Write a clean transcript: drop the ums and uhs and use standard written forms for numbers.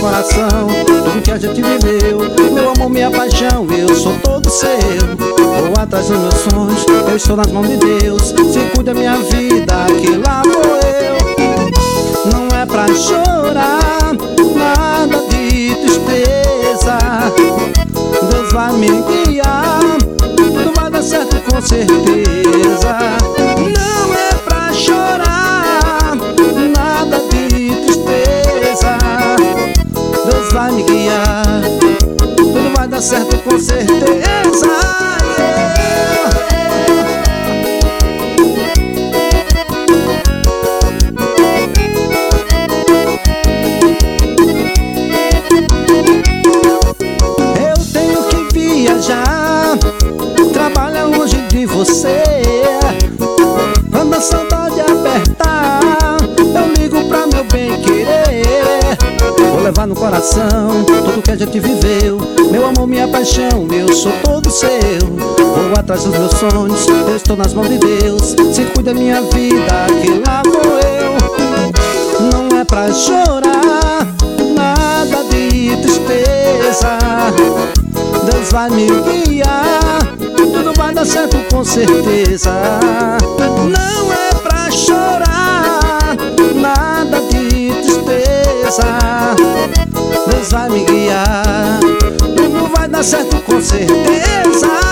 coração tudo que a gente viveu. Meu amor, minha paixão, eu sou todo seu. Vou atrás dos meus sonhos, eu estou nas mãos de Deus. Se cuida minha vida, que lá vou eu. Não é pra chorar, nada de tristeza. Deus vai me guiar, tudo vai dar certo com certeza. Não é pra chorar, nada de tristeza. Deus vai me guiar, tudo vai dar certo com certeza. Trabalha longe de você, quando a saudade apertar, eu ligo pra meu bem querer. Vou levar no coração tudo que a gente viveu. Meu amor, minha paixão, eu sou todo seu. Vou atrás dos meus sonhos, eu estou nas mãos de Deus. Se cuida minha vida, que lá vou eu. Não é pra chorar, nada de tristeza. Deus vai me guiar, tudo vai dar certo com certeza. Não é pra chorar, nada de tristeza. Deus vai me guiar, tudo vai dar certo com certeza.